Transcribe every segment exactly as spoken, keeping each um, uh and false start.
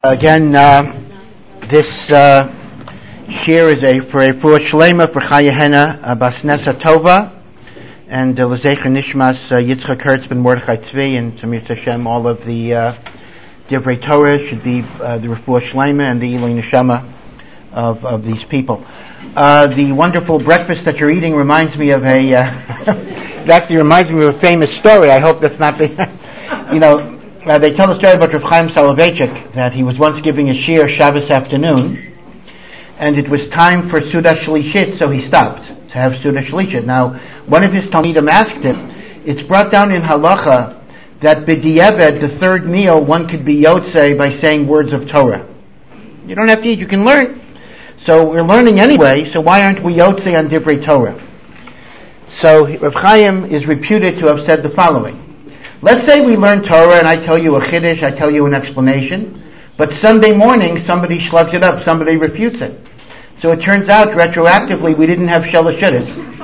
Again, uh, this uh, shir is a for a for Shlema for Chayahena Basnesa Tova and uh, L'Zecher Nishmas uh, Yitzchak Hertz ben Mordechai Tzvi and Tamir Tashem. All of the uh, Divrei Torah should be uh, the Refuah Shlema and the Ilui Neshama of of these people. Uh, the wonderful breakfast that you're eating reminds me of a. Uh, it actually reminds me of a famous story. I hope that's not the. You know. Uh, they tell the story about Rav Chaim Soloveitchik, that he was once giving a shir Shabbos afternoon, and it was time for Suda Shlishit, so he stopped to have Suda Shlishit. Now, one of his Talmidim asked him, it's brought down in Halacha that B'di'eved, the third meal, one could be Yotzei by saying words of Torah. You don't have to eat, you can learn. So we're learning anyway, so why aren't we Yotzei on Divrei Torah? So Rav Chaim is reputed to have said the following. Let's say we learn Torah and I tell you a chiddush, I tell you an explanation, but Sunday morning somebody shlugs it up, somebody refutes it. So it turns out retroactively we didn't have shalashidus.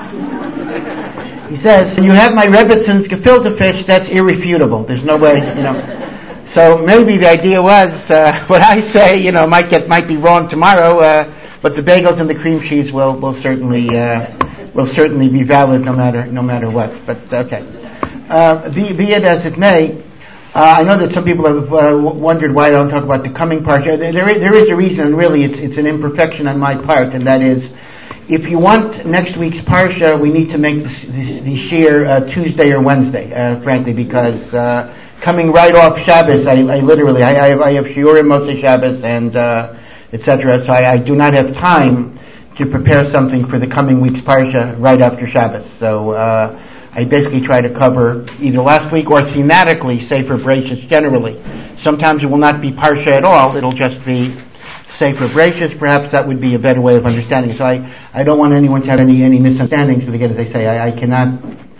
He says, you have my Rebbitzins gefilte fish, that's irrefutable. There's no way, you know. So maybe the idea was, uh, what I say, you know, might get, might be wrong tomorrow, uh, but the bagels and the cream cheese will, will certainly, uh, will certainly be valid no matter, no matter what. But, okay. Uh, be, be it as it may, uh, I know that some people have uh, wondered why I don't talk about the coming parsha. There, there, is, there is a reason, and really it's, it's an imperfection on my part, and that is, if you want next week's parsha, we need to make the, the, the shir uh, Tuesday or Wednesday, uh, frankly, because uh, coming right off Shabbos, I, I literally, I, I have, I have shiurim Motzei Shabbos, and uh, et cetera, so I, I do not have time to prepare something for the coming week's parsha right after Shabbos. So, uh, I basically try to cover either last week or thematically Sefer Bereishis generally. Sometimes it will not be Parsha at all, it'll just be Sefer Bereishis. Perhaps that would be a better way of understanding. So I, I don't want anyone to have any, any misunderstandings, but again, as I say, I, I cannot,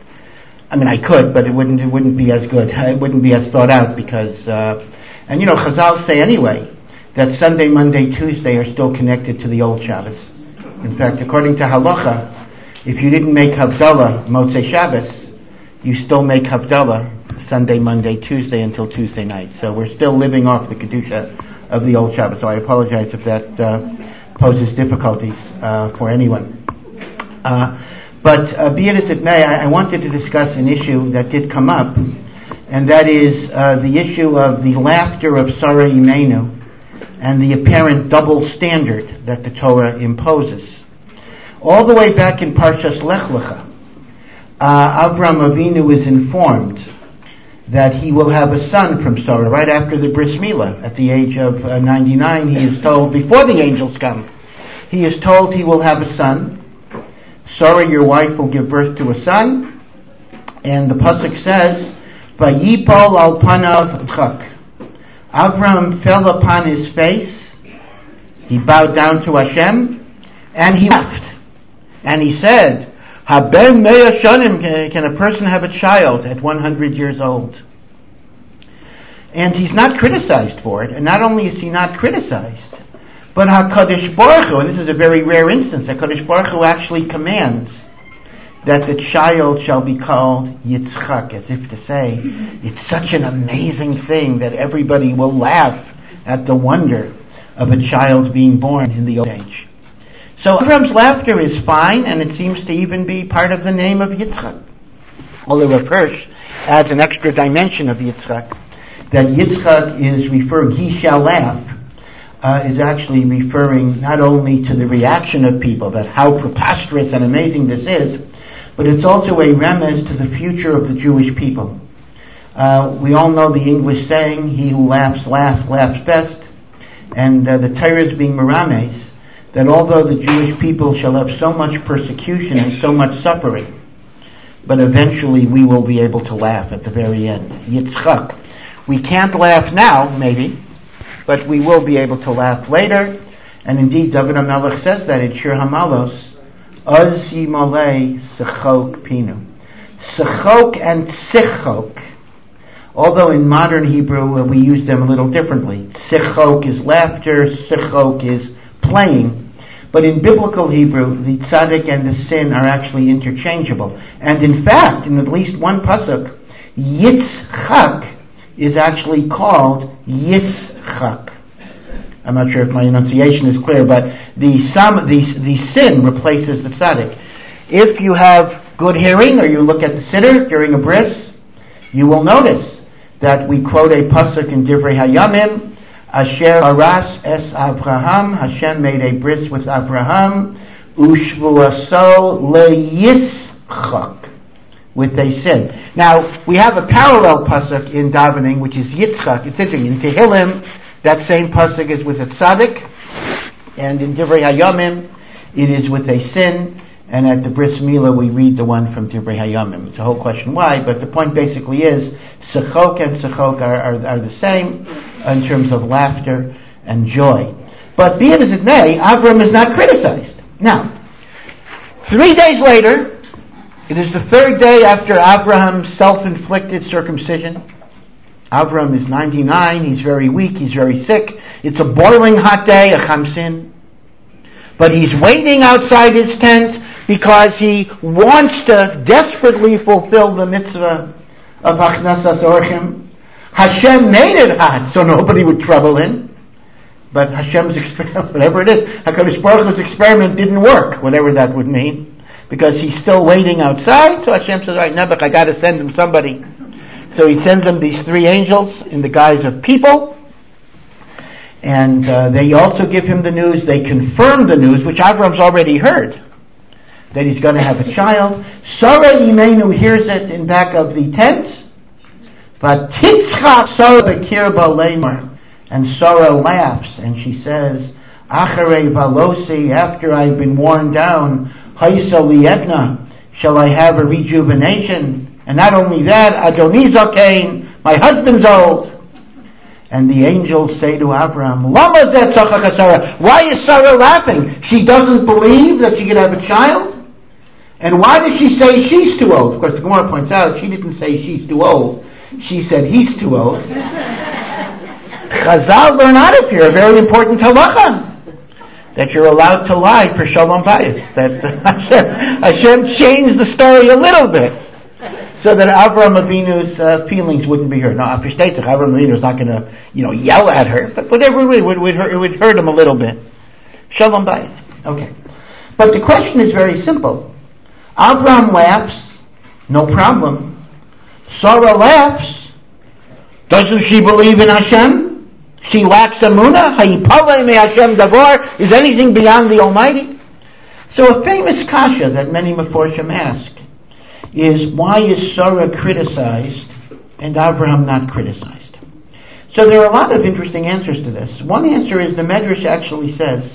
I mean I could, but it wouldn't, it wouldn't be as good. It wouldn't be as thought out because, uh, and you know, Chazal say anyway, that Sunday, Monday, Tuesday are still connected to the old Shabbos. In fact, according to Halacha, if you didn't make Havdalah Motzei Shabbos, you still make Havdalah Sunday, Monday, Tuesday until Tuesday night. So we're still living off the Kedusha of the old Shabbos. So I apologize if that uh, poses difficulties uh, for anyone. Uh, but uh, be it as it may, I, I wanted to discuss an issue that did come up, and that is uh, the issue of the laughter of Sarah Imenu and the apparent double standard that the Torah imposes. All the way back in Parshas Lech Lecha, uh, Avram Avinu is informed that he will have a son from Sarah right after the Bris Milah. At the age of uh, ninety-nine, he is told, before the angels come, he is told he will have a son. Sarah, your wife, will give birth to a son. And the pasuk says, Vayipol al panav tzchak. Avram fell upon his face, he bowed down to Hashem, and he laughed. And he said, Haben mea shanim, can a person have a child at one hundred years old? And he's not criticized for it, and not only is he not criticized, but HaKadosh Baruch Hu, and this is a very rare instance, HaKadosh Baruch Hu actually commands that the child shall be called Yitzchak, as if to say, it's such an amazing thing that everybody will laugh at the wonder of a child being born in the old age. So Avram's laughter is fine, and it seems to even be part of the name of Yitzchak. Although Rav Hirsch adds an extra dimension of Yitzchak, that Yitzchak is referring, he shall laugh, uh, is actually referring not only to the reaction of people, that how preposterous and amazing this is, but it's also a remez to the future of the Jewish people. Uh, we all know the English saying, he who laughs last laughs best, and uh, the Torah is being merames, that although the Jewish people shall have so much persecution and so much suffering, but eventually we will be able to laugh at the very end. Yitzchak. We can't laugh now, maybe, but we will be able to laugh later. And indeed, David HaMelech says that in Shir HaMalos, Az Yimalei Sechok Pinu. Sechok and Sichok, although in modern Hebrew uh, we use them a little differently. Sichok is laughter, Sichok is playing. But in biblical Hebrew, the tzaddik and the sin are actually interchangeable. And in fact, in at least one pasuk, Yitzchak is actually called Yitzchak. I'm not sure if my enunciation is clear, but the some the the sin replaces the tzaddik. If you have good hearing, or you look at the siddur during a bris, you will notice that we quote a pasuk in Divrei Hayamim, Asher aras es Abraham, Hashem made a bris with Abraham, ushvuaso leYitzchak, with a sin. Now, we have a parallel pasuk in davening, which is Yitzchak. It's interesting, in Tehillim, that same pasuk is with a tzaddik, and in Divrei Hayamim, it is with a sin, and at the Bris Milah, we read the one from Divrei Hayamim. It's a whole question why, but the point basically is, Sechok and Sechok are, are, are the same in terms of laughter and joy. But be it as it may, Avram is not criticized. Now, three days later, it is the third day after Abraham's self-inflicted circumcision. Avram is ninety-nine, he's very weak, he's very sick. It's a boiling hot day, a chamsin. But he's waiting outside his tent because he wants to desperately fulfill the mitzvah of Achnasas Orchim. Hashem made it hot so nobody would trouble him. But Hashem's experiment, whatever it is, HaKadosh Baruch Hu's experiment didn't work, whatever that would mean, because he's still waiting outside. So Hashem says, all right, Nebuch, I got to send him somebody. So he sends them these three angels in the guise of people, and uh, they also give him the news. They confirm the news, which Avram's already heard, that he's going to have a child. Sarah Imenu hears it in back of the tent, but Titzchak Sarah Bekirba Lemar, and Sarah laughs and she says, Acharei Valosi, after I've been worn down, Haisa Liebna, shall I have a rejuvenation? And not only that, Adoni Zokain, my husband's old. And the angels say to Avram, Lama zeh tzachach Sarah, why is Sarah laughing? She doesn't believe that she could have a child? And why does she say she's too old? Of course, the Gemara points out, she didn't say she's too old. She said he's too old. Chazal learn out of here a very important halacha, that you're allowed to lie for shalom bayis. That Hashem, Hashem changed the story a little bit, so that Avram Avinu's uh, feelings wouldn't be hurt. Now, after states, Avram Avinu is not going to, you know, yell at her, but whatever it would, would, would hurt, it would hurt him a little bit. Shalom bayis. Okay. But the question is very simple. Avram laughs, no problem. Sarah laughs. Doesn't she believe in Hashem? She lacks emunah. Hayipalei me Hashem davar. Is anything beyond the Almighty? So a famous kasha that many Meforshim ask is, why is Sarah criticized and Abraham not criticized? So there are a lot of interesting answers to this. One answer is the Medrash actually says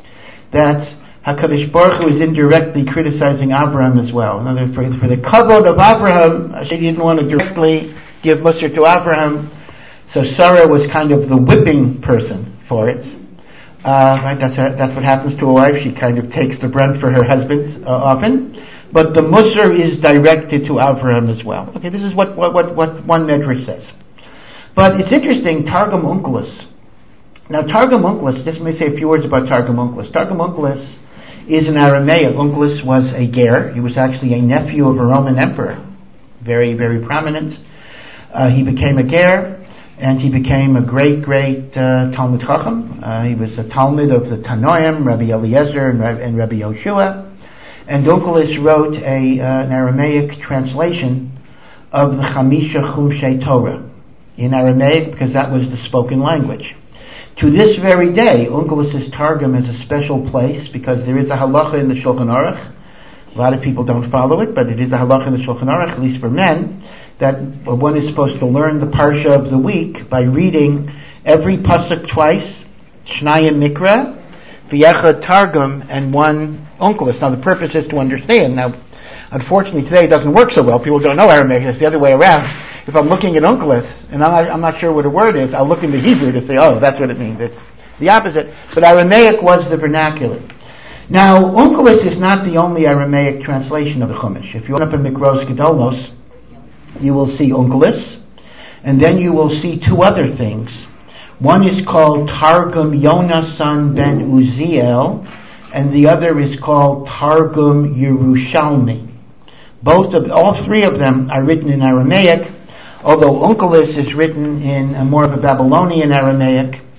that HaKadosh Baruch Hu is indirectly criticizing Abraham as well. In other words, for, for the kavod of Abraham, Hashem didn't want to directly give Musar to Abraham, so Sarah was kind of the whipping person for it. Uh, right? That's a, that's what happens to a wife. She kind of takes the brunt for her husband uh, often. But the Musar is directed to Avraham as well. Okay, this is what, what, what, what one Medrash says. But it's interesting, Targum Onkelos. Now Targum Onkelos, just let me say a few words about Targum Onkelos. Targum Onkelos is an Aramaic. Onkelos was a ger. He was actually a nephew of a Roman emperor. Very, very prominent. Uh, he became a ger, and he became a great, great uh, Talmud Chacham. Uh, he was a Talmud of the Tanoim, Rabbi Eliezer and, and Rabbi Yoshua. And Onkelos wrote a, uh, an Aramaic translation of the Chamisha Chumshei Torah in Aramaic, because that was the spoken language. To this very day, Onkelos' Targum is a special place because there is a halacha in the Shulchan Aruch. A lot of people don't follow it, but it is a halacha in the Shulchan Aruch, at least for men, that one is supposed to learn the parsha of the week by reading every pasuk twice, Shnayim Mikra, V'yechad Targum, and one Onkelos. Now the purpose is to understand. Now, unfortunately today it doesn't work so well. People don't know Aramaic. It's the other way around. If I'm looking at Onkelos, and I'm not, I'm not sure what a word is, I'll look into Hebrew to say, oh, that's what it means. It's the opposite. But Aramaic was the vernacular. Now, Onkelos is not the only Aramaic translation of the Chumash. If you open up in Mikros Gedolos, you will see Onkelos, and then you will see two other things. One is called Targum Yonasan ben Uziel, and the other is called Targum Yerushalmi. Both of, all three of them are written in Aramaic, although Onkelos is written in a more of a Babylonian Aramaic.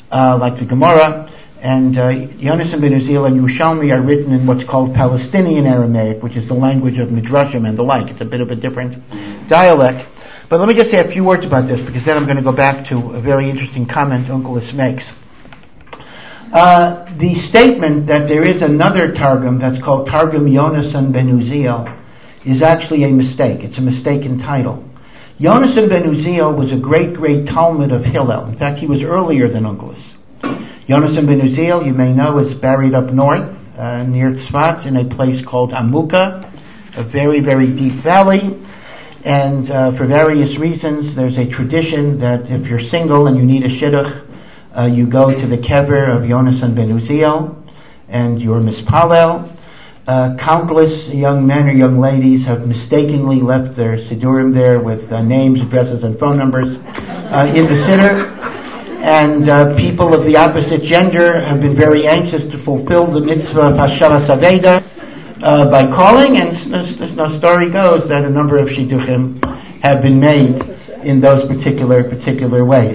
uh, like the Gemara. And uh, Yonasan ben Uziel and Yerushalmi are written in what's called Palestinian Aramaic, which is the language of Midrashim and the like. It's a bit of a different dialect. But let me just say a few words about this, because then I'm going to go back to a very interesting comment Onkelos makes. Uh, the statement that there is another Targum that's called Targum Yonasan ben Uziel is actually a mistake. It's a mistaken title. Yonasan ben Uziel was a great, great Talmud of Hillel. In fact, he was earlier than Onkelos. Yonasan ben Uziel, you may know, is buried up north, uh, near Tzfat, in a place called Amuka, a very, very deep valley. And uh, for various reasons, there's a tradition that if you're single and you need a shidduch, uh, you go to the kever of Yonasan ben Uziel, and you're mispalel. Uh, countless young men or young ladies have mistakenly left their siddurim there with uh, names, addresses, and phone numbers uh, in the siddur. And uh, people of the opposite gender have been very anxious to fulfill the mitzvah of Hashavas Aveda uh, by calling, and as, as no story goes, that a number of shidduchim have been made in those particular particular ways.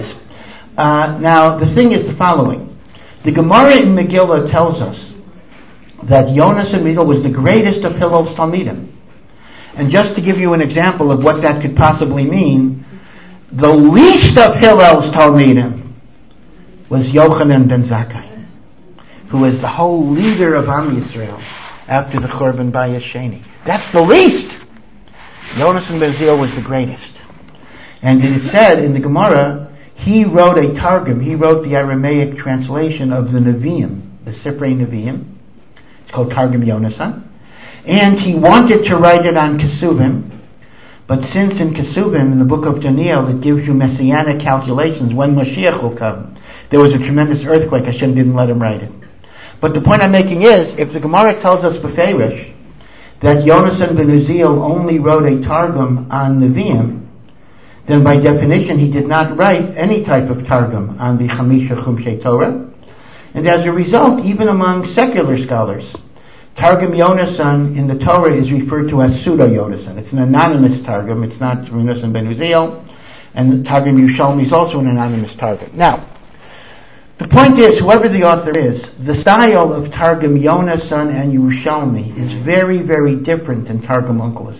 Uh, now, the thing is the following. The Gemara in Megillah tells us that Yonasan ben Uziel was the greatest of Hillel's Talmidim. And just to give you an example of what that could possibly mean, the least of Hillel's Talmidim was Yochanan ben Zakkai, who was the whole leader of Am Yisrael after the Churban Bayis Sheni. That's the least. Yonasan ben Uziel was the greatest. And it is said in the Gemara, he wrote a Targum, he wrote the Aramaic translation of the Nevi'im, the Sifrei Nevi'im. It's called Targum Yonasan. And he wanted to write it on Kesuvim, but since in Kesuvim, in the book of Daniel, it gives you messianic calculations when Mashiach will come, there was a tremendous earthquake. Hashem didn't let him write it. But the point I'm making is, if the Gemara tells us beferish that Yonasan ben Uziel only wrote a Targum on Nevi'im, then by definition he did not write any type of Targum on the Chamisha Chumshei Torah. And as a result, even among secular scholars, Targum Yonasan in the Torah is referred to as Pseudo Yonasan. It's an anonymous Targum. It's not Yonasan ben Uziel. And the Targum Yerushalmi is also an anonymous Targum. Now, the point is, whoever the author is, the style of Targum Yonasan and Yerushalmi is very, very different than Targum Onkelos.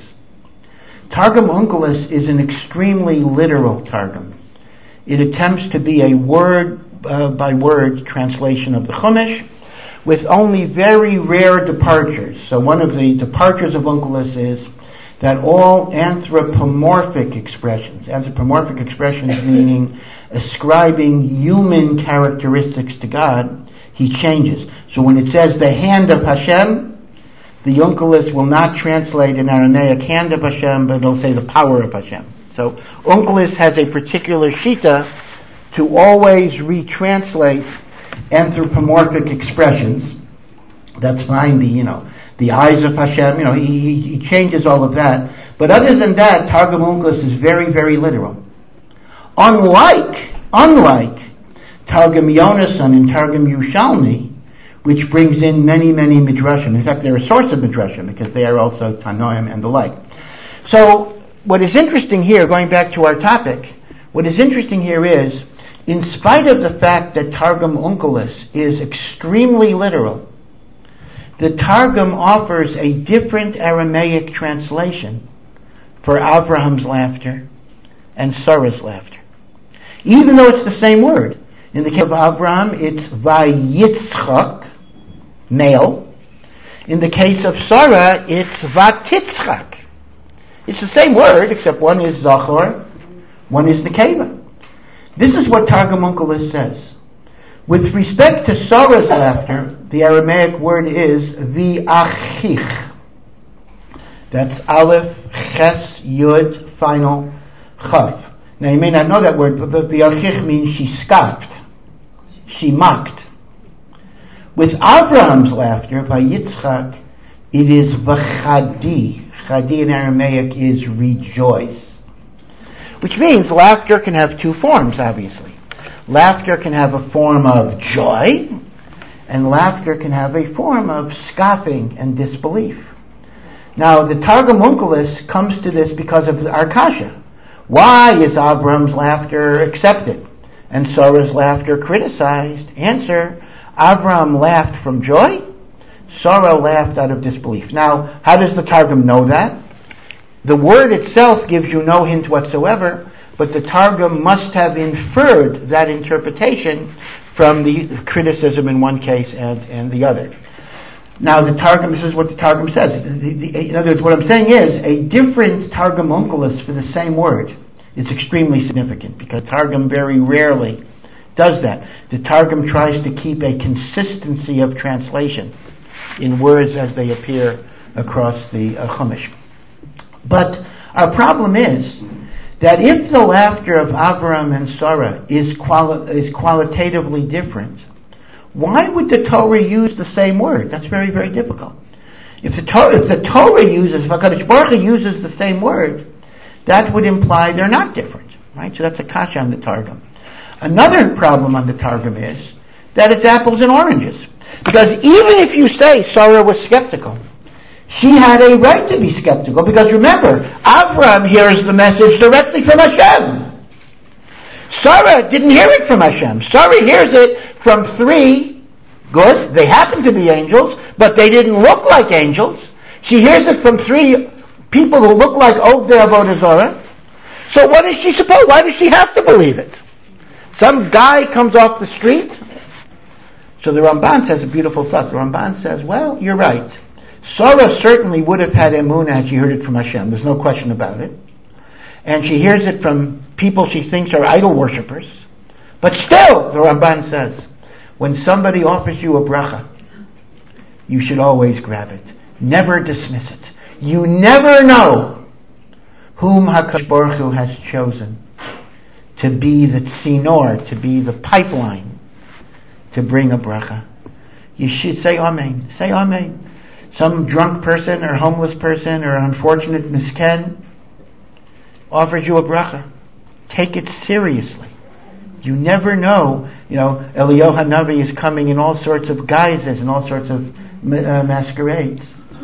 Targum Onkelos is an extremely literal Targum. It attempts to be a word uh, by word translation of the Chumash, with only very rare departures. So one of the departures of Onkelos is that all anthropomorphic expressions, anthropomorphic expressions meaning ascribing human characteristics to God, he changes. So when it says the hand of Hashem, the Onkelos will not translate in Aramaic hand of Hashem, but it'll say the power of Hashem. So Onkelos has a particular shita to always retranslate anthropomorphic expressions. That's fine, the, you know, the eyes of Hashem, you know, he, he, he changes all of that. But other than that, Targum Onkelos is very, very literal. Unlike, unlike Targum Yonasan and Targum Yerushalmi, which brings in many, many midrashim. In fact, they're a source of midrashim because they are also Tanoim and the like. So, what is interesting here, going back to our topic, what is interesting here is, in spite of the fact that Targum Onkelos is extremely literal, the Targum offers a different Aramaic translation for Abraham's laughter and Sarah's laughter. Even though it's the same word. In the case of Abraham, it's Vayitzchak, male. In the case of Sarah, it's Vatitzchak. It's the same word, except one is Zachor, one is Nekeva. This is what Targum Onkelos says. With respect to Sarah's laughter, the Aramaic word is V'achich. That's Aleph, Ches, Yud, final, Chaf. Now you may not know that word, but V'achich means she scoffed. She mocked. With Abraham's laughter, by Yitzchak, it is V'chadi. Chadi in Aramaic is rejoice. Which means laughter can have two forms, obviously. Laughter can have a form of joy, and laughter can have a form of scoffing and disbelief. Now, the Targum Onkelos comes to this because of our kasha. Why is Abraham's laughter accepted? and Sarah's laughter criticized? Answer, Avram laughed from joy, Sarah laughed out of disbelief. Now, how does the Targum know that? The word itself gives you no hint whatsoever, but the Targum must have inferred that interpretation from the criticism in one case and, and the other. Now the Targum, this is what the Targum says. The, the, in other words, what I'm saying is, a different Targum onkelos for the same word is extremely significant, because Targum very rarely does that. The Targum tries to keep a consistency of translation in words as they appear across the uh, Chumash. But our problem is that if the laughter of Avram and Sarah is quali- is qualitatively different, why would the Torah use the same word? That's very, very difficult. If the Torah, if the Torah uses, if HaKadosh Baruch Hu uses the same word, that would imply they're not different, right? So that's a kasha on the Targum. Another problem on the Targum is that it's apples and oranges. Because even if you say Sarah was skeptical, she had a right to be skeptical, because remember, Avram hears the message directly from Hashem. Sarah didn't hear it from Hashem. Sarah hears it from three, good, they happen to be angels, but they didn't look like angels. She hears it from three people who look like Ovdei Avodah Zarah. So what is she supposed, why does she have to believe it? Some guy comes off the street. So the Ramban says a beautiful thought. The Ramban says, well, you're right. Sarah certainly would have had emunah had she heard it from Hashem. There's no question about it. And she hears it from people she thinks are idol worshippers. But still, the Ramban says, when somebody offers you a bracha, you should always grab it. Never dismiss it. You never know whom HaKadosh Baruch Hu has chosen to be the tzinor, to be the pipeline, to bring a bracha. You should say Amen. Say Amen. Some drunk person or homeless person or unfortunate misken offers you a bracha. Take it seriously. You never know. You know, Eliyahu Hanavi is coming in all sorts of guises and all sorts of uh, masquerades.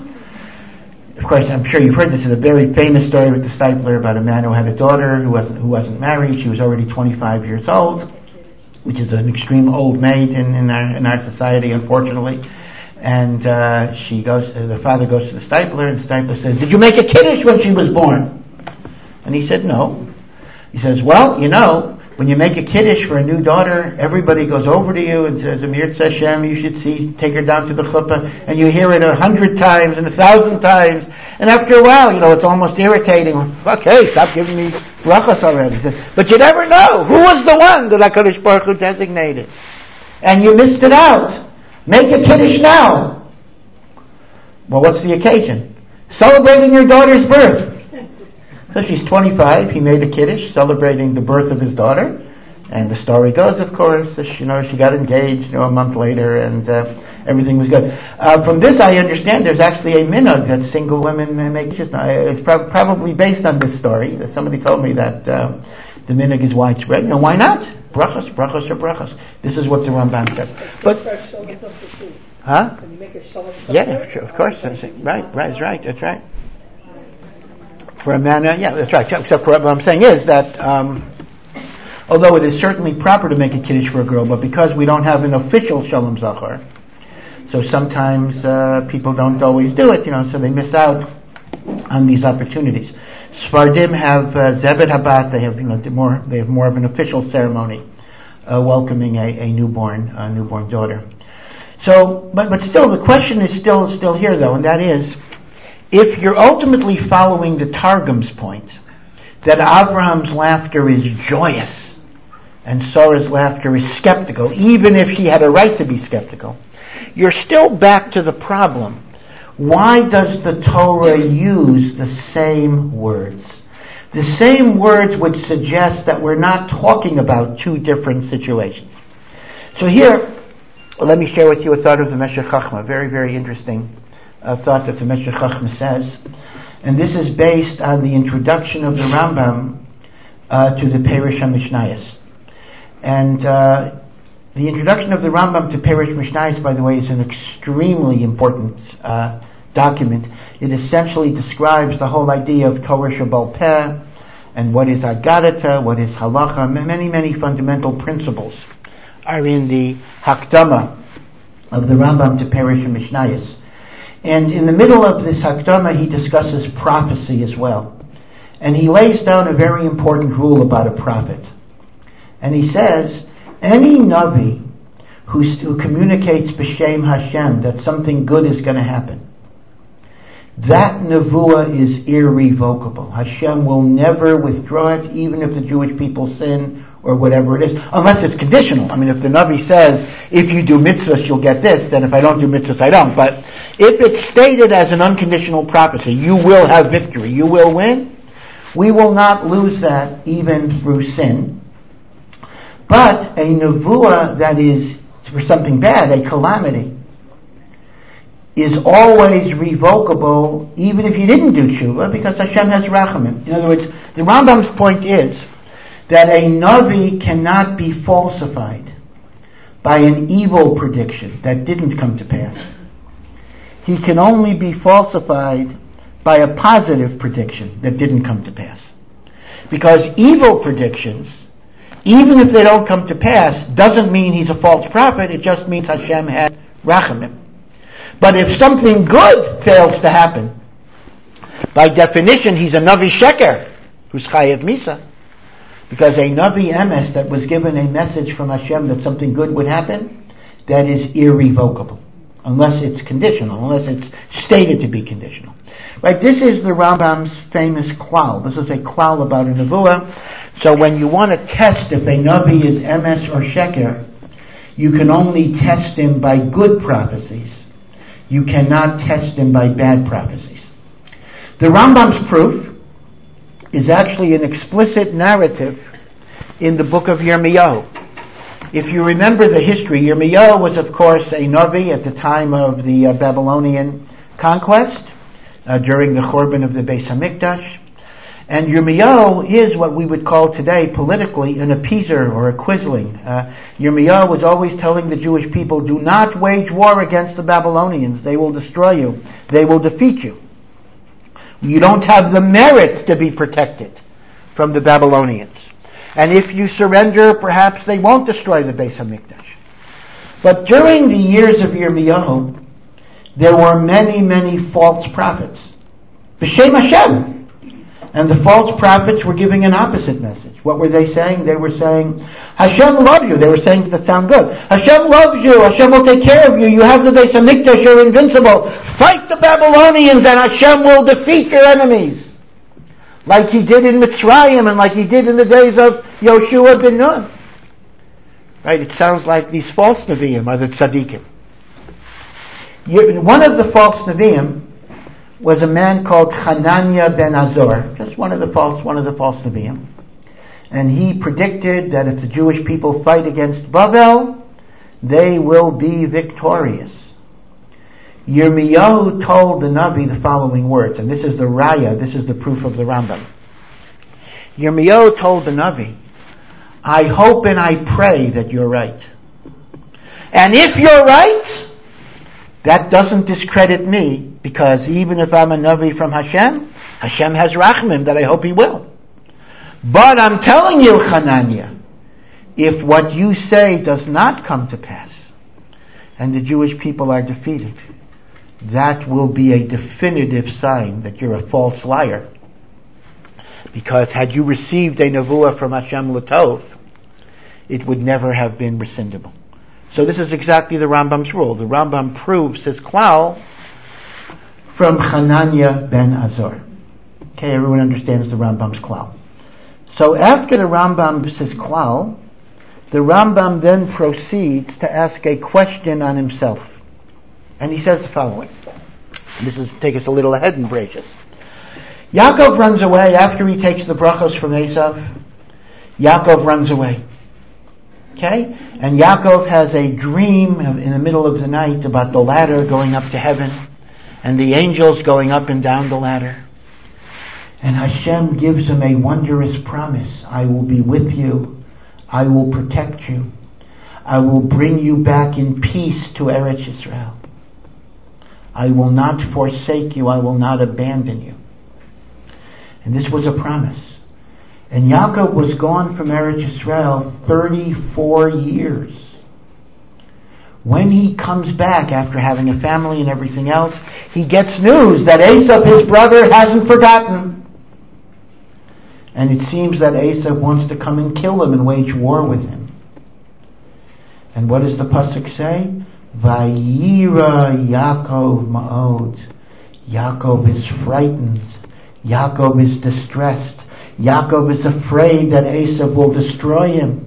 Of course, I'm sure you've heard this. It's a very famous story with the Steipler about a man who had a daughter who wasn't who wasn't married. She was already twenty-five years old, which is an extreme old maid in, in our in our society, unfortunately. And uh, she goes. Uh, the father goes to the Steipler, and the Steipler says, "Did you make a kiddush when she was born?" And he said, "No." He says, "Well, you know, when you make a kiddush for a new daughter, everybody goes over to you and says, Amir Hashem, you should see, take her down to the chuppah, and you hear it a hundred times and a thousand times, and after a while, you know, it's almost irritating. Okay, stop giving me brachas already." But you never know who was the one that HaKadosh Baruch Hu designated, and you missed it out. Make a kiddush now. Well, what's the occasion? Celebrating your daughter's birth. So she's twenty-five, he made a kiddush celebrating the birth of his daughter, and the story goes, of course, that, you know, she got engaged, you know, a month later, and uh, everything was good. Uh, from this I understand there's actually a minhag that single women make kiddush. It's pro- probably based on this story. Somebody told me that uh, the minhag is widespread. You know, why not? Brachos, brachos are brachos. This is what the Ramban says. But, huh? Can you make a shalom? Yeah, sure, of course. That's it. Right, right, that's right, that's right. For a man, uh, yeah, that's right. Except for what I'm saying is that, um, although it is certainly proper to make a kiddush for a girl, but because we don't have an official shalom zachar, so sometimes uh, people don't always do it, you know, so they miss out on these opportunities. Sfardim have uh, Zebed Habat. They have, you know, more. They have more of an official ceremony, uh, welcoming a, a newborn, a newborn daughter. So, but but still, the question is still still here, though, and that is, if you're ultimately following the Targum's point that Abraham's laughter is joyous and Sarah's laughter is skeptical, even if she had a right to be skeptical, you're still back to the problem. Why does the Torah use the same words? The same words would suggest that we're not talking about two different situations. So here, let me share with you a thought of the Meshech Chochmah, very, very interesting a thought that the Meshech Chochmah says, and this is based on the introduction of the Rambam uh, to the Perush HaMishnayos. And uh, the introduction of the Rambam to Perush Mishnayos, by the way, is an extremely important uh, document. It essentially describes the whole idea of Torah Shebal Peh and what is Agadata, what is Halacha. Many, many fundamental principles are in the Hakdama of the Rambam to Perush and Mishnayos. And in the middle of this Hakdama, he discusses prophecy as well. And he lays down a very important rule about a prophet. And he says, any Navi who, who communicates B'Shem Hashem that something good is going to happen, that Nevuah is irrevocable. Hashem will never withdraw it, even if the Jewish people sin or whatever it is, unless it's conditional. I mean, if the Navi says, if you do mitzvahs, you'll get this, then if I don't do mitzvahs, I don't. But if it's stated as an unconditional prophecy, you will have victory, you will win, we will not lose that even through sin. But a Nevuah that is for something bad, a calamity, is always revocable, even if you didn't do tshuva, because Hashem has rachamim. In other words, the Rambam's point is that a Navi cannot be falsified by an evil prediction that didn't come to pass. He can only be falsified by a positive prediction that didn't come to pass. Because evil predictions, even if they don't come to pass, doesn't mean he's a false prophet, it just means Hashem had rachamim. But if something good fails to happen, by definition he's a Navi Sheker, who's Chayev Misa. Because a Navi Emes that was given a message from Hashem that something good would happen, that is irrevocable. Unless it's conditional, unless it's stated to be conditional. Right, this is the Rambam's famous klal. This is a klal about a Nevuah. So when you want to test if a Navi is Emes or Sheker, you can only test him by good prophecies. You cannot test him by bad prophecies. The Rambam's proof is actually an explicit narrative in the book of Yirmiyahu. If you remember the history, Yirmiyahu was of course a Navi at the time of the uh, Babylonian conquest, uh, during the Churban of the Beis HaMikdash. And Yirmiyahu is what we would call today politically an appeaser or a quisling. Uh, Yirmiyahu was always telling the Jewish people, do not wage war against the Babylonians. They will destroy you. They will defeat you. You don't have the merit to be protected from the Babylonians. And if you surrender, perhaps they won't destroy the Beis HaMikdash. But during the years of Yirmiyahu, there were many, many false prophets. B'Shem Hashem. And the false prophets were giving an opposite message. What were they saying? They were saying, Hashem loves you. They were saying that sound good. Hashem loves you. Hashem will take care of you. You have the Beis HaMikdash. You're invincible. Fight the Babylonians and Hashem will defeat your enemies. Like he did in Mitzrayim and like he did in the days of Yoshua ben Nun. Right? It sounds like these false Nevi'im are the tzaddikim. One of the false Nevi'im was a man called Hananiah ben Azor, just one of the false, one of the false Nevi'im. And he predicted that if the Jewish people fight against Bavel, they will be victorious. Yirmiyahu told the Navi the following words, and this is the Raya, this is the proof of the Rambam. Yirmiyahu told the Navi, I hope and I pray that you're right. And if you're right, that doesn't discredit me, because even if I'm a Navi from Hashem, Hashem has rachamim that I hope He will. But I'm telling you, Hananiah, if what you say does not come to pass, and the Jewish people are defeated, that will be a definitive sign that you're a false liar. Because had you received a nevuah from Hashem L'tov, it would never have been rescindable. So this is exactly the Rambam's rule. The Rambam proves his klal from Hananiah ben Azor. Okay, everyone understands the Rambam's klal. So after the Rambam says klal, the Rambam then proceeds to ask a question on himself. And he says the following. This is take us a little ahead in Bereshis. Yaakov runs away after he takes the brachos from Esav. Yaakov runs away. Okay? And Yaakov has a dream in the middle of the night about the ladder going up to heaven and the angels going up and down the ladder. And Hashem gives him a wondrous promise. I will be with you. I will protect you. I will bring you back in peace to Eretz Yisrael. I will not forsake you. I will not abandon you. And this was a promise. And Yaakov was gone from Eretz Yisrael thirty-four years. When he comes back after having a family and everything else, he gets news that Esav, his brother, hasn't forgotten. And it seems that Esav wants to come and kill him and wage war with him. And what does the pasuk say? Vayira Yaakov ma'od. Yaakov is frightened. Yaakov is distressed. Yaakov is afraid that Esav will destroy him.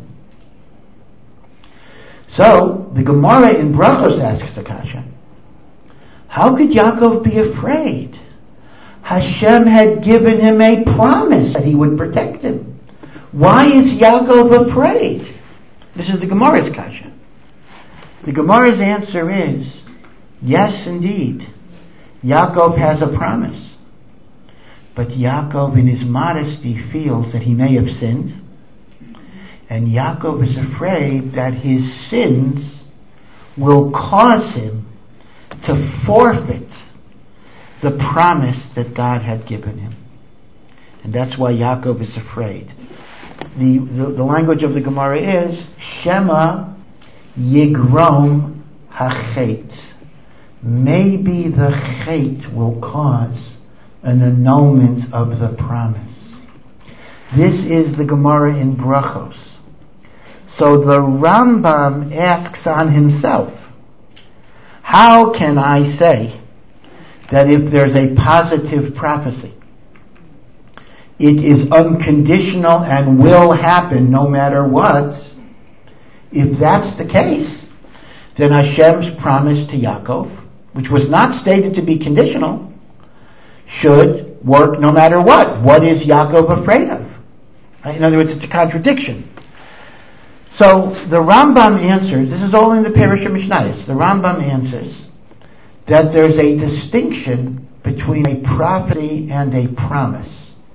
So, the Gemara in Brachos asks the kasha, how could Yaakov be afraid? Hashem had given him a promise that he would protect him. Why is Yaakov afraid? This is the Gemara's kasha. The Gemara's answer is, yes indeed, Yaakov has a promise. But Yaakov in his modesty feels that he may have sinned. And Yaakov is afraid that his sins will cause him to forfeit the promise that God had given him. And that's why Yaakov is afraid. The, the, the language of the Gemara is, Shema Yigrom HaChet. Maybe the Chet will cause an annulment of the promise. This is the Gemara in Brachos. So the Rambam asks on himself, how can I say that if there's a positive prophecy, it is unconditional and will happen no matter what? If that's the case, then Hashem's promise to Yaakov, which was not stated to be conditional, should work no matter what. What is Yaakov afraid of? Right? In other words, it's a contradiction. So the Rambam answers, this is all in the Parish of Mishnayos, the Rambam answers that there's a distinction between a prophecy and a promise.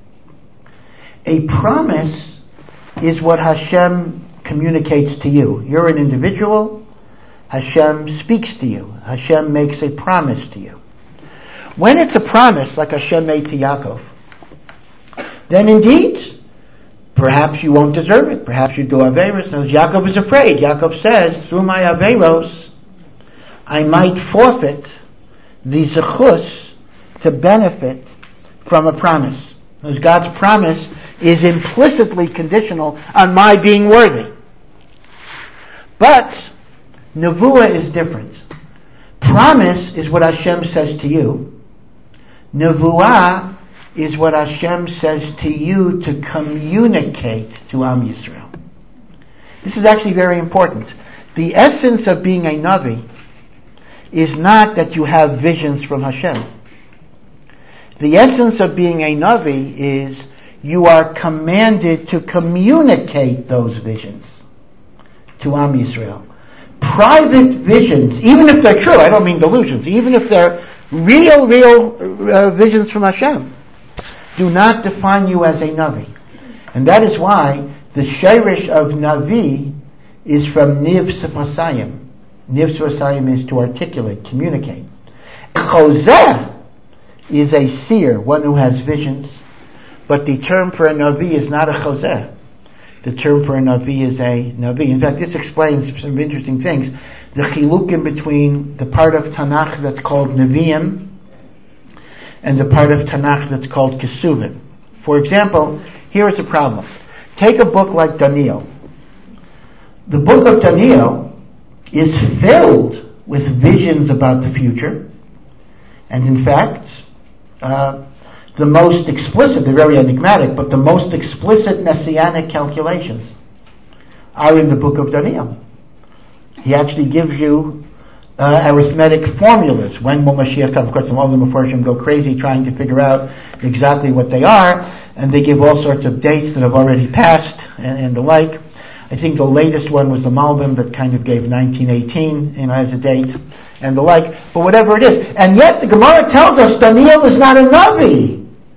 A promise is what Hashem communicates to you. You're an individual, Hashem speaks to you. Hashem makes a promise to you. When it's a promise, like Hashem made to Yaakov, then indeed, perhaps you won't deserve it. Perhaps you do Averos. Now, Yaakov is afraid. Yaakov says, through my Averos, I might forfeit the zechus to benefit from a promise. Because God's promise is implicitly conditional on my being worthy. But Nevuah is different. Promise is what Hashem says to you. Nevuah is what Hashem says to you to communicate to Am Yisrael. This is actually very important. The essence of being a Navi is not that you have visions from Hashem. The essence of being a Navi is you are commanded to communicate those visions to Am Yisrael. Private visions, even if they're true, I don't mean delusions, even if they're real, real uh, visions from Hashem, do not define you as a Navi. And that is why the Sheirish of Navi is from Niv Sefasayim. Niv Sefasayim is to articulate, communicate. Chozeh is a seer, one who has visions, but the term for a Navi is not a Chozeh. The term for a Navi is a Navi. In fact, this explains some interesting things. The chilukim between the part of Tanakh that's called Nevi'im and the part of Tanakh that's called Kesuvim. For example, here is a problem. Take a book like Daniel. The book of Daniel is filled with visions about the future, and in fact, uh, the most explicit, they're very enigmatic, but the most explicit messianic calculations are in the book of Daniel. He actually gives you uh, arithmetic formulas. When will Mashiach come? Of course, all of the Mefarshim go crazy trying to figure out exactly what they are, and they give all sorts of dates that have already passed and, and the like. I think the latest one was the Malbim that kind of gave nineteen eighteen, you know, as a date and the like. But whatever it is, and yet the Gemara tells us Daniel is not a Navi.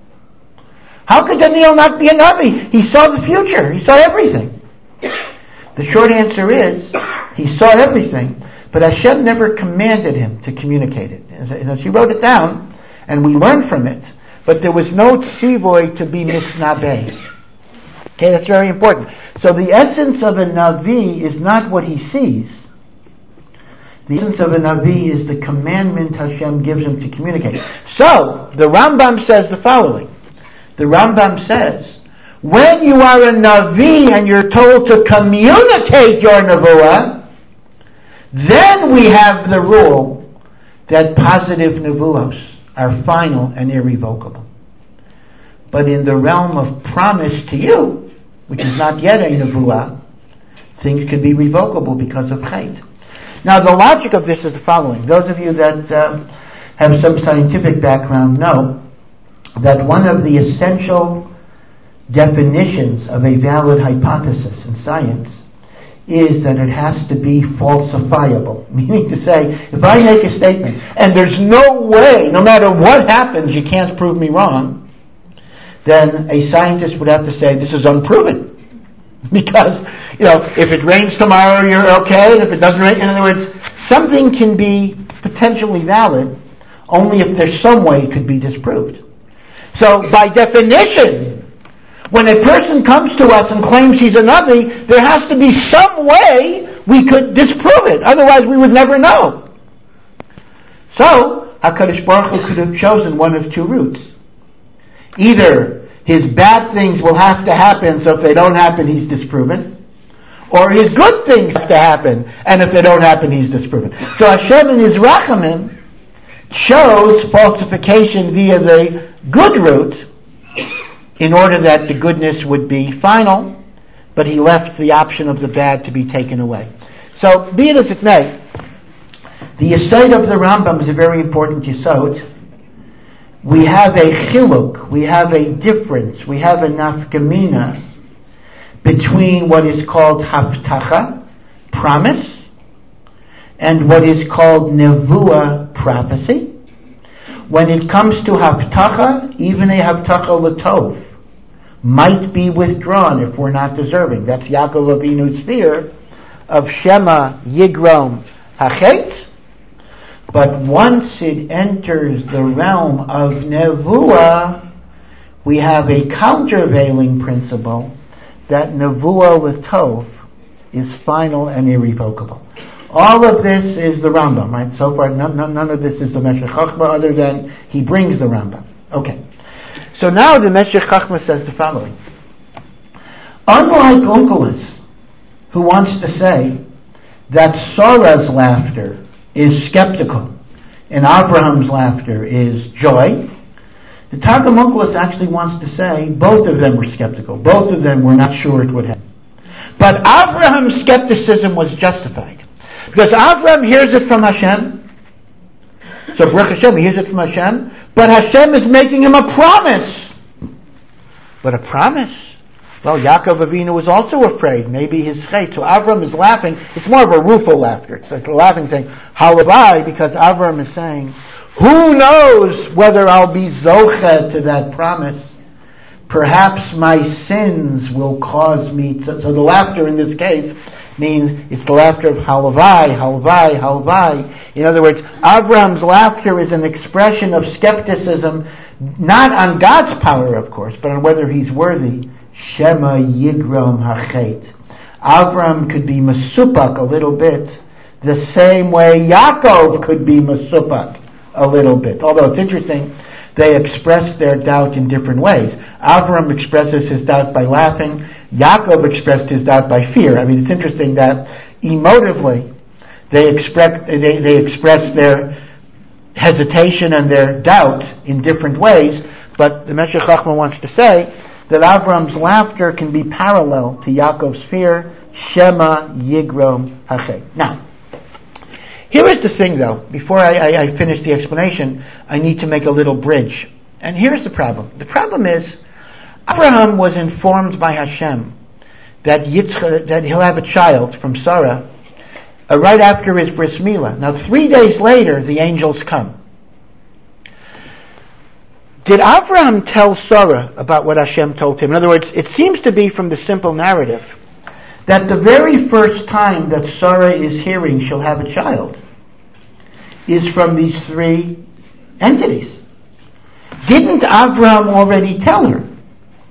How could Daniel not be a Navi? He saw the future. He saw everything. The short answer is, he saw everything, but Hashem never commanded him to communicate it. As he wrote it down, and we learn from it, but there was no tzivoy to be misnabeh. Okay, that's very important. So the essence of a Navi is not what he sees. The essence of a Navi is the commandment Hashem gives him to communicate. So, the Rambam says the following. The Rambam says, when you are a Navi and you're told to communicate your Nevuah, then we have the rule that positive Nevuos are final and irrevocable. But in the realm of promise to you, which is not yet a Nevuah, things can be revocable because of Chet. Now the logic of this is the following. Those of you that uh, have some scientific background know that one of the essential definitions of a valid hypothesis in science is that it has to be falsifiable. Meaning to say, if I make a statement and there's no way, no matter what happens, you can't prove me wrong, then a scientist would have to say, this is unproven. Because, you know, if it rains tomorrow, you're okay, and if it doesn't rain, in other words, something can be potentially valid only if there's some way it could be disproved. So, by definition, when a person comes to us and claims he's a Navi, there has to be some way we could disprove it. Otherwise, we would never know. So, HaKadosh Baruch Hu could have chosen one of two routes. Either his bad things will have to happen, so if they don't happen, he's disproven. Or his good things have to happen, and if they don't happen, he's disproven. So Hashem in his Rachamim chose falsification via the good route in order that the goodness would be final, but he left the option of the bad to be taken away. So, be it as it may, the Yesod of the Rambam is a very important Yesod. We have a chiluk, we have a difference, we have a nafkamina between what is called haftacha, promise, and what is called nevuah, prophecy. When it comes to haftacha, even a haftacha latov might be withdrawn if we're not deserving. That's Yaakov Avinu's fear of Shema Yigrom Hachet. But once it enters the realm of Nevuah, we have a countervailing principle that Nevuah L'Tov is final and irrevocable. All of this is the Rambam, right? So far, none, none, none of this is the Meshech Chochmah, other than he brings the Rambam. Okay. So now the Meshech Chochmah says the following. Unlike Onkelos, who wants to say that Sarah's laughter is skeptical, and Abraham's laughter is joy, the Targum Onkelos actually wants to say both of them were skeptical. Both of them were not sure it would happen. But Abraham's skepticism was justified. Because Abraham hears it from Hashem. So Baruch Hashem, he hears it from Hashem. But Hashem is making him a promise. But a promise? Well, Yaakov Avinu was also afraid. Maybe his chait. So Avram is laughing. It's more of a rueful laughter. It's like a laughing thing. Halavai, because Avram is saying, who knows whether I'll be zocheh to that promise? Perhaps my sins will cause me to... So the laughter in this case means it's the laughter of halavai, halavai, halavai. In other words, Avram's laughter is an expression of skepticism, not on God's power, of course, but on whether he's worthy. Shema Yigrom Hachet. Avram could be masupak a little bit, the same way Yaakov could be masupak a little bit. Although it's interesting, they express their doubt in different ways. Avram expresses his doubt by laughing. Yaakov expressed his doubt by fear. I mean, it's interesting that emotively they express they, they express their hesitation and their doubt in different ways. But the Meshech Chochmah wants to say that Avram's laughter can be parallel to Yaakov's fear. Shema Yigrom Hachet. Now, here is the thing, though. Before I, I, I finish the explanation, I need to make a little bridge. And here's the problem. The problem is, Abraham was informed by Hashem that Yitzchak, that he'll have a child from Sarah uh, right after his bris milah. Now, three days later, the angels come. Did Abraham tell Sarah about what Hashem told him? In other words, it seems to be from the simple narrative that the very first time that Sarah is hearing she'll have a child is from these three entities. Didn't Abraham already tell her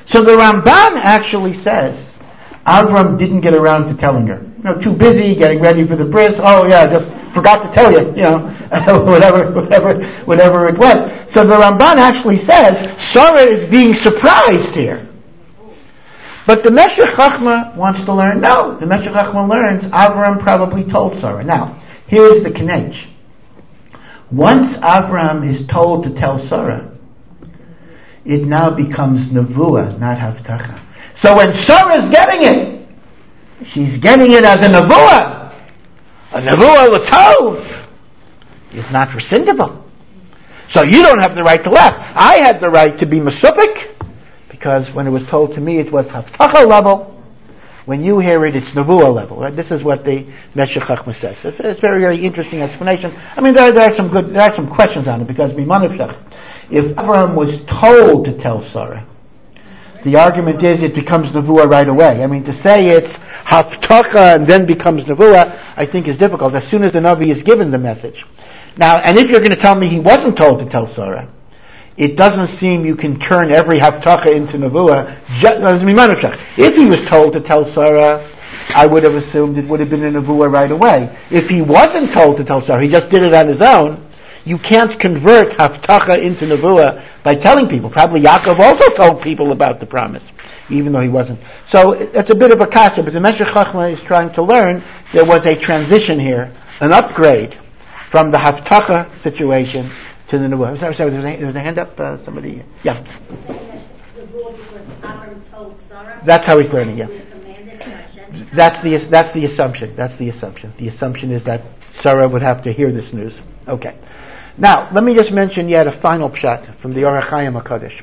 So the Ramban actually says Avram didn't get around to telling her. You know, too busy getting ready for the bris. Oh yeah, just forgot to tell you. You know, whatever, whatever, whatever it was. So the Ramban actually says Sarah is being surprised here. But the Meshech Chochmah wants to learn. No, the Meshech Chochmah learns Avram probably told Sarah. Now, here is the kinech. Once Avram is told to tell Sarah, it now becomes nevuah, not haftacha. So when Sarah's getting it, she's getting it as a nevuah. A nevuah l'tov is not rescindable. So you don't have the right to laugh. I had the right to be mesupik, because when it was told to me it was haftacha level. When you hear it, it's nevuah level. Right? This is what the Meshech Chochmah says. It's, it's a very, very interesting explanation. I mean, there, there are some good, there are some questions on it, because Mimanavshach, if Abraham was told to tell Sarah, the argument is it becomes nevuah right away. I mean, to say it's haftacha and then becomes nevuah, I think is difficult. As soon as the Navi is given the message. Now, and if you're going to tell me he wasn't told to tell Sarah, it doesn't seem you can turn every haftacha into nevuah. If he was told to tell Sarah, I would have assumed it would have been a nevuah right away. If he wasn't told to tell Sarah, he just did it on his own, you can't convert haftacha into nevuah by telling people. Probably Yaakov also told people about the promise, even though he wasn't. So it's a bit of a kasha, but the Meshech Chochmah is trying to learn there was a transition here, an upgrade from the haftacha situation to the nevuah. Sorry, sorry, there's a, there's a hand up, uh, somebody, yeah. That's how he's learning, yeah. That's the, that's the assumption, that's the assumption. The assumption is that Sarah would have to hear this news. Okay. Now, let me just mention yet a final pshat from the Or HaChaim HaKadosh.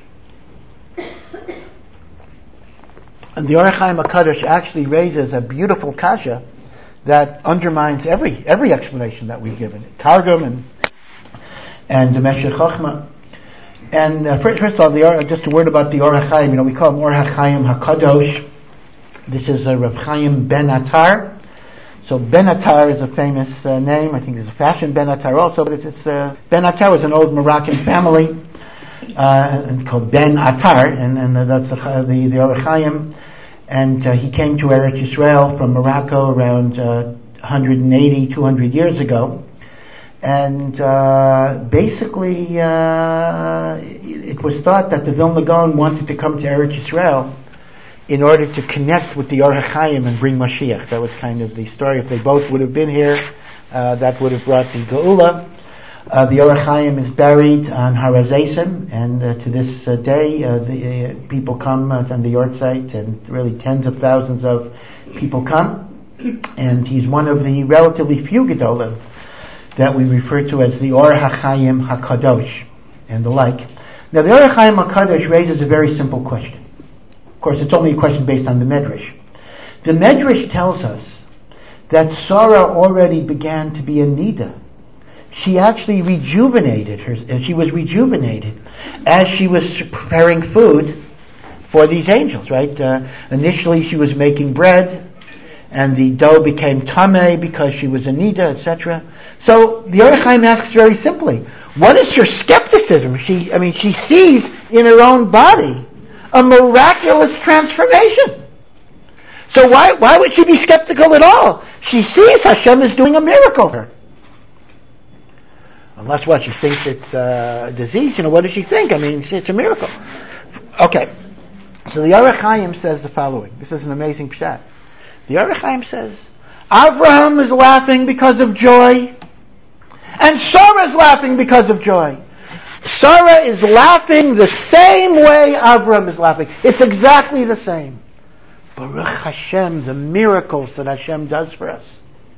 And the Or HaChaim HaKadosh actually raises a beautiful kasha that undermines every, every explanation that we've given. Targum and and the Meshech Chochmah. And uh, first, first of all, the Or, just a word about the Or HaChaim. You know, we call him Or HaChaim HaKadosh. This is uh, Rav Chaim Ben Attar. So Ben Attar is a famous uh, name. I think there's a fashion Ben Attar also, but it's, it's uh, Ben Attar was an old Moroccan family uh, called Ben Attar, and, and uh, that's the the, the Or HaChaim. And uh, he came to Eretz Yisrael from Morocco around uh, one eighty, two hundred years ago. And uh, basically, uh, it was thought that the Vilna Gaon wanted to come to Eretz Yisrael in order to connect with the Or HaChaim and bring Mashiach. That was kind of the story. If they both would have been here, uh, that would have brought the Geula. Uh, the Or HaChaim is buried on Har HaZeisim, and uh, to this uh, day, uh, the uh, people come uh, from the Yortzeit, and really tens of thousands of people come. And he's one of the relatively few Gedolim that we refer to as the Or HaChaim HaKadosh and the like. Now, the Or HaChaim HaKadosh raises a very simple question. Of course, it's only a question based on the Medrash. The Medrash tells us that Sarah already began to be a Nida. She actually rejuvenated her, she was rejuvenated as she was preparing food for these angels, right? Uh, initially she was making bread, and the dough became tameh because she was a Nida, et cetera. So the Or HaChaim asks very simply, what is your skepticism? She, I mean, she sees in her own body a miraculous transformation. So why, why would she be skeptical at all? She sees Hashem is doing a miracle for her. Unless what, she thinks it's uh, a disease, you know, what does she think? I mean, it's a miracle. Okay. So the Or HaChaim says the following. This is an amazing pshat. The Or HaChaim says, Avraham is laughing because of joy, and Sarah is laughing because of joy. Sarah is laughing the same way Avraham is laughing. It's exactly the same. Baruch Hashem, the miracles that Hashem does for us.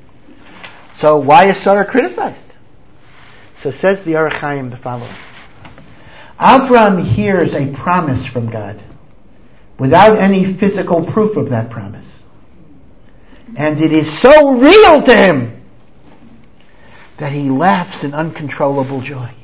So why is Sarah criticized? So says the Or HaChaim the following. Avraham hears a promise from God without any physical proof of that promise. And it is so real to him that he laughs in uncontrollable joy.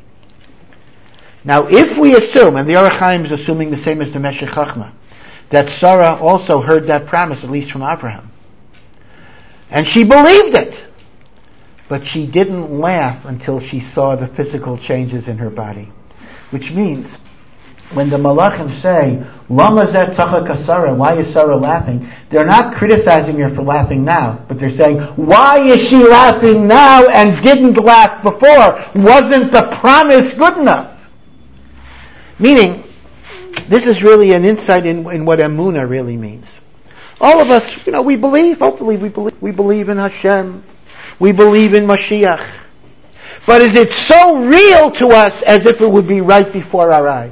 Now, if we assume, and the Or HaChaim is assuming the same as the Meshech Chochmah, that Sarah also heard that promise, at least from Abraham, and she believed it, but she didn't laugh until she saw the physical changes in her body. Which means when the Malachim say, Lama zeh tzachak Sarah, why is Sarah laughing? They're not criticizing her for laughing now, but they're saying, why is she laughing now and didn't laugh before? Wasn't the promise good enough? Meaning, this is really an insight in, in what Emunah really means. All of us, you know, we believe, hopefully we believe, we believe in Hashem. We believe in Mashiach. But is it so real to us as if it would be right before our eyes?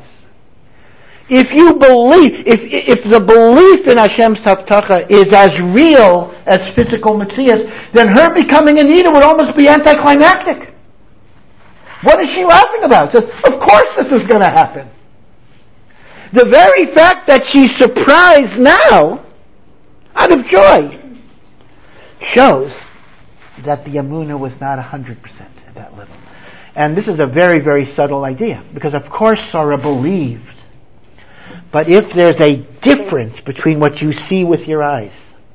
If you believe, if if the belief in Hashem's Havtacha is as real as physical Metzias, then her becoming Anita would almost be anticlimactic. What is she laughing about? Says, of course this is going to happen. The very fact that she's surprised now, out of joy, shows that the Emunah was not one hundred percent at that level. And this is a very, very subtle idea, because of course Sarah believed. But if there's a difference between what you see with your eyes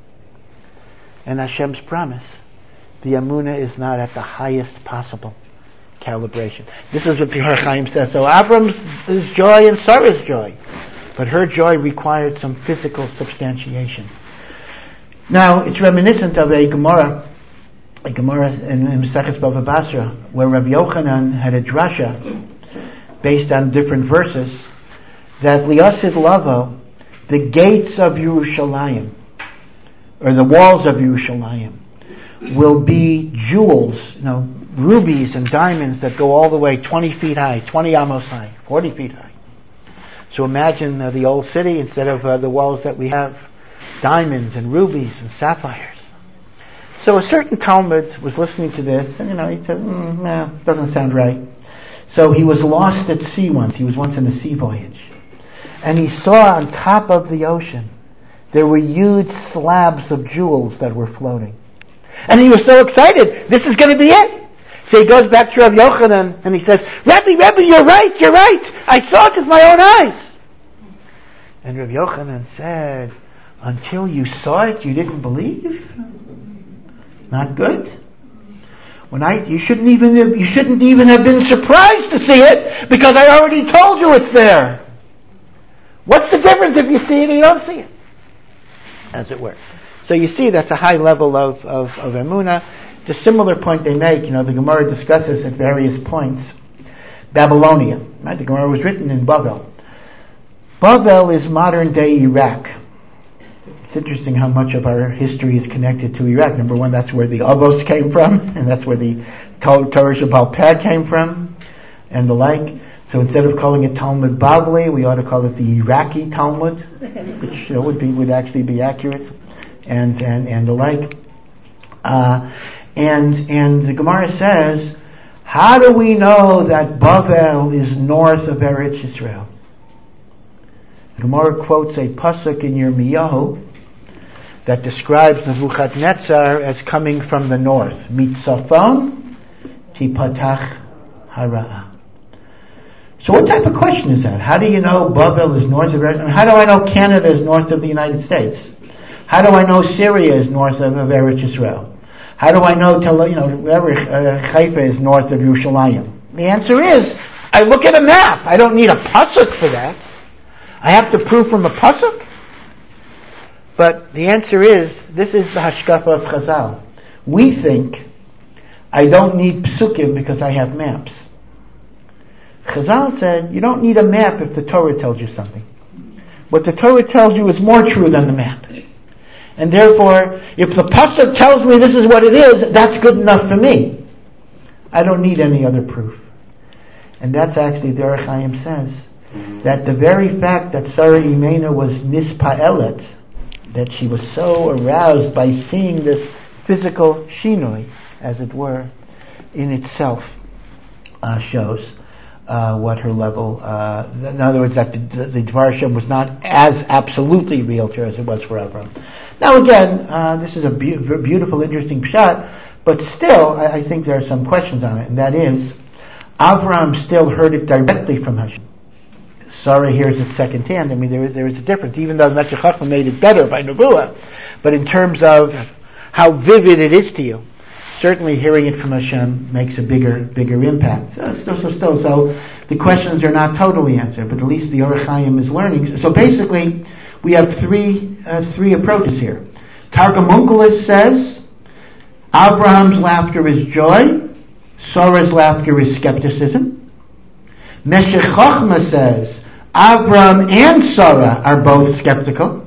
and Hashem's promise, the Emunah is not at the highest possible calibration. This is what the Har Chaim says. So Avram's joy and Sarah's joy, but her joy required some physical substantiation. Now, it's reminiscent of a Gemara, a Gemara in, in Maseches Bava Basra, where Rav Yochanan had a drasha based on different verses, that Liasid Lavo, the gates of Yerushalayim, or the walls of Yerushalayim, will be jewels, you know, rubies and diamonds that go all the way twenty feet high, twenty amos high, forty feet high. So imagine uh, the old city, instead of uh, the walls that we have, diamonds and rubies and sapphires. So a certain Talmud was listening to this, and you know, he said, mm, nah, doesn't sound right. So he was lost at sea once. He was once on a sea voyage. And he saw on top of the ocean, there were huge slabs of jewels that were floating. And he was so excited, this is going to be it. So he goes back to Rav Yochanan and he says, Rabbi, Rabbi, you're right, you're right. I saw it with my own eyes. And Rav Yochanan said, until you saw it, you didn't believe? Not good. When I, you shouldn't even have, you shouldn't even have been surprised to see it, because I already told you it's there. What's the difference if you see it and you don't see it? As it were. So you see, that's a high level of, of, of Emunah. It's a similar point they make. You know, the Gemara discusses at various points Babylonia. Right? The Gemara was written in Bavel. Bavel is modern day Iraq. It's interesting how much of our history is connected to Iraq. Number one, that's where the Avos came from, and that's where the Torah Shabbal Pad came from, and the like. So instead of calling it Talmud Bavli, we ought to call it the Iraqi Talmud, which you know, would be would actually be accurate, and and and the like. Uh, and and the Gemara says, how do we know that Bavel is north of Eretz Yisrael? The Gemara quotes a pasuk in Yirmiyahu that describes Nebuchadnezzar as coming from the north. Mitzafon tipatach hara'ah. So what type of question is that? How do you know Bavel is north of Eretz? I mean, how do I know Canada is north of the United States? How do I know Syria is north of, of Eretz Yisrael? How do I know, Tel, you know, wherever uh, Haifa is north of Yerushalayim? The answer is, I look at a map. I don't need a pasuk for that. I have to prove from a pasuk. But the answer is, this is the hashkafa of Chazal. We think, I don't need psukim because I have maps. Chazal said, you don't need a map if the Torah tells you something. What the Torah tells you is more true than the map. And therefore, if the pasuk tells me this is what it is, that's good enough for me. I don't need any other proof. And that's actually, the Har Chaim says, that the very fact that Sarah Imenu was nispaelet, that she was so aroused by seeing this physical shinoi, as it were, in itself, uh, shows uh, what her level, uh, in other words, that the, the Dvar Hashem was not as absolutely real to her as it was for Avram. Now again, uh, this is a be- beautiful, interesting pshat, but still, I, I think there are some questions on it, and that is, Avram still heard it directly from Hashem. Sarah hears it secondhand. I mean, there is, there is a difference, even though the Meshech Chacham made it better by Nebuah, but in terms of how vivid it is to you. certainly hearing it from Hashem makes a bigger, bigger impact. So, so, so, still, so the questions are not totally answered, but at least the Orach Chaim is learning. So basically, we have three, uh, three approaches here. Targum Onkelos says, Abraham's laughter is joy, Sarah's laughter is skepticism. Meshech Chochmah says, Abraham and Sarah are both skeptical,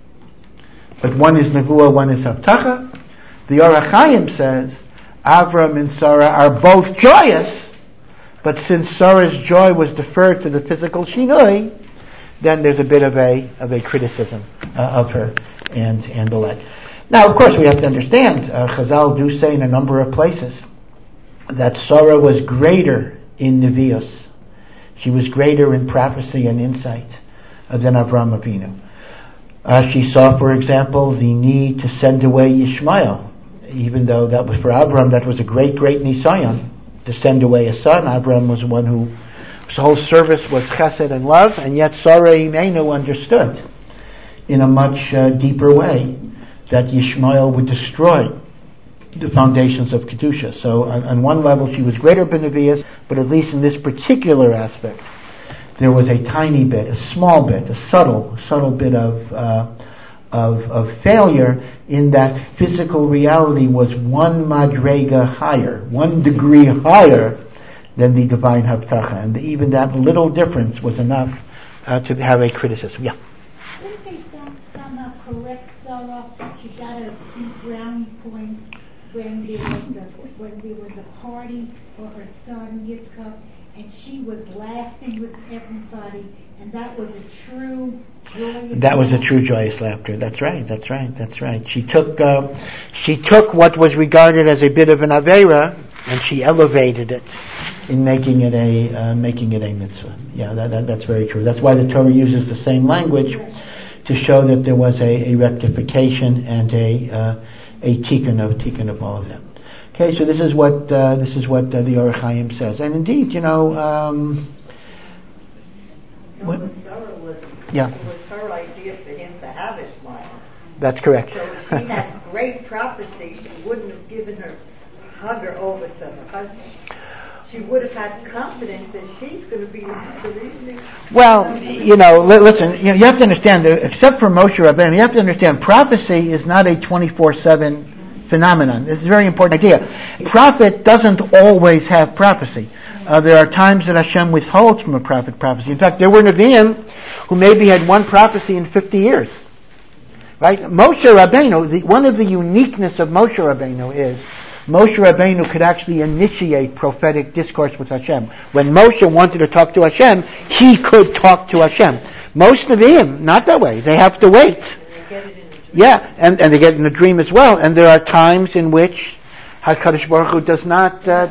but one is Nevuah, one is Havtacha. The Orach Chaim says, Abraham and Sarah are both joyous, but since Sarah's joy was deferred to the physical shinoi, then there's a bit of a of a criticism uh, of her and and the like. Now, of course, we have to understand. Uh, Chazal do say in a number of places that Sarah was greater in Nevi'os. She was greater in prophecy and insight uh, than Avraham Avinu. Uh, she saw, for example, the need to send away Yishmael, even though that was for Abraham, that was a great, great nisayon to send away a son. Abraham was the one who, his whole service was chesed and love, and yet Sarah Imenu understood in a much uh, deeper way that Yishmael would destroy the foundations of Kedusha. So on, on one level she was greater Benevias, but at least in this particular aspect there was a tiny bit, a small bit, a subtle, subtle bit of, uh, of, of failure in that physical reality was one madrega higher, one degree higher than the divine Havtacha. And even that little difference was enough uh, to have a criticism. Yeah? Didn't they some, somehow correct Sarah? She got a few brownie points when there was the when there was a party for her son Yitzchak, and she was laughing with everybody, and that was a true joyous. That was a true joyous laughter. That's right. That's right. That's right. She took uh, she took what was regarded as a bit of an avera, and she elevated it in making it a uh, making it a mitzvah. Yeah, that, that that's very true. That's why the Torah uses the same language to show that there was a, a rectification and a uh, a tikkun of tikkun of all of them. Okay, so this is what uh, this is what uh, the Orach Chaim says, and indeed, you know, um, what, Sarah was, yeah, it was her idea for him to have Ishmael. That's correct. So if she had great prophecy, she wouldn't have given her hugger over to her husband. She would have had confidence that she's going to be the reason. Well, you know, li- listen, you know, you have to understand that except for Moshe Rabbeinu, you have to understand prophecy is not a twenty-four seven phenomenon. This is a very important idea. A prophet doesn't always have prophecy. Uh, there are times that Hashem withholds from a prophet prophecy. In fact, there were Nevi'im who maybe had one prophecy in fifty years. Right? Moshe Rabbeinu, the, one of the uniqueness of Moshe Rabbeinu is Moshe Rabbeinu could actually initiate prophetic discourse with Hashem. When Moshe wanted to talk to Hashem, he could talk to Hashem. Most Nevi'im, not that way. They have to wait. Yeah, and, and they get in a dream as well. And there are times in which HaKadosh Baruch Hu does not... Uh,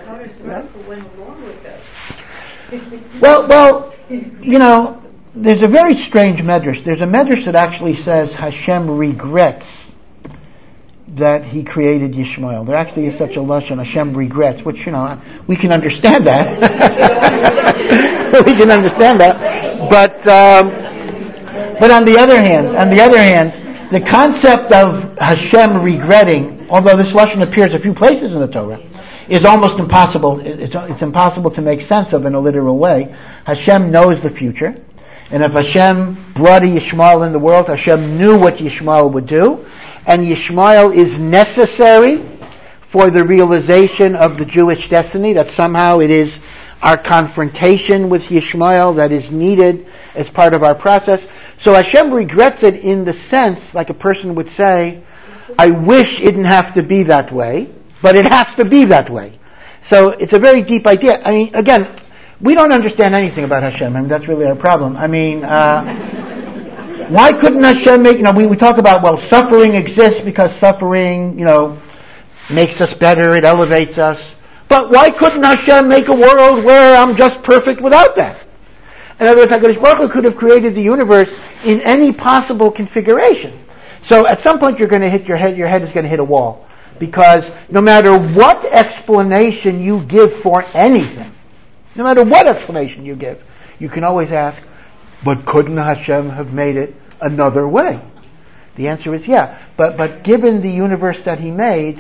well, well, you know, there's a very strange medrash. There's a medrash that actually says Hashem regrets that he created Yishmael. There actually is such a lashon, Hashem regrets, which, you know, we can understand that. we can understand that. But, um, but on the other hand, on the other hand, the concept of Hashem regretting, although this lashon appears a few places in the Torah, is almost impossible. It's, it's impossible to make sense of in a literal way. Hashem knows the future. And if Hashem brought a Yishmael in the world, Hashem knew what Yishmael would do. And Yishmael is necessary for the realization of the Jewish destiny, that somehow it is our confrontation with Yishmael that is needed as part of our process. So Hashem regrets it in the sense, like a person would say, I wish it didn't have to be that way, but it has to be that way. So it's a very deep idea. I mean, again, we don't understand anything about Hashem. I mean, that's really our problem. I mean, uh, why couldn't Hashem make, you know, we, we talk about, well, suffering exists because suffering, you know, makes us better, it elevates us. But why couldn't Hashem make a world where I'm just perfect without that? In other words, HaKadosh Baruch Hu could have created the universe in any possible configuration. So at some point you're going to hit your head, your head is going to hit a wall. Because no matter what explanation you give for anything, no matter what explanation you give, you can always ask, but couldn't Hashem have made it another way? The answer is yeah. But, but given the universe that He made,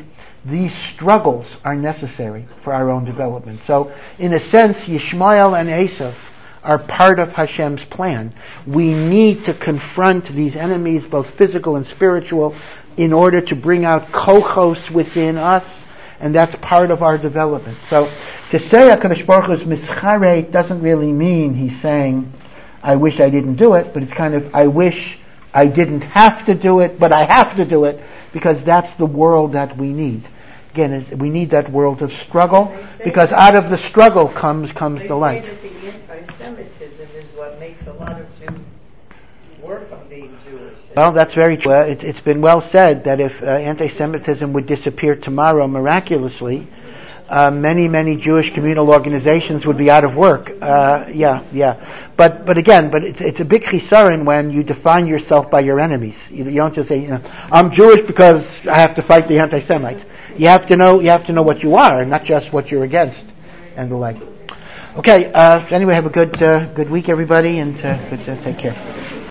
these struggles are necessary for our own development. So, in a sense, Yishmael and Esav are part of Hashem's plan. We need to confront these enemies, both physical and spiritual, in order to bring out kochos within us, and that's part of our development. So, to say HaKadosh Baruch Hu is mischareit doesn't really mean he's saying, I wish I didn't do it, but it's kind of, I wish I didn't have to do it, but I have to do it, because that's the world that we need. Again, it's, we need that world of struggle, because out of the struggle comes comes they the light. Say that the anti-Semitism is what makes a lot of Jews work on being Jewish. Well, that's very true. Uh, it, it's been well said that if uh, anti-Semitism would disappear tomorrow miraculously, uh, many, many Jewish communal organizations would be out of work. Uh, yeah, yeah. But, but again, but it's, it's a big chisaron when you define yourself by your enemies. You, you don't just say, you know, I'm Jewish because I have to fight the anti-Semites. You have to know, you have to know what you are, not just what you're against, and the like. Okay, uh, anyway, have a good, uh, good week, everybody, and uh, good to take care.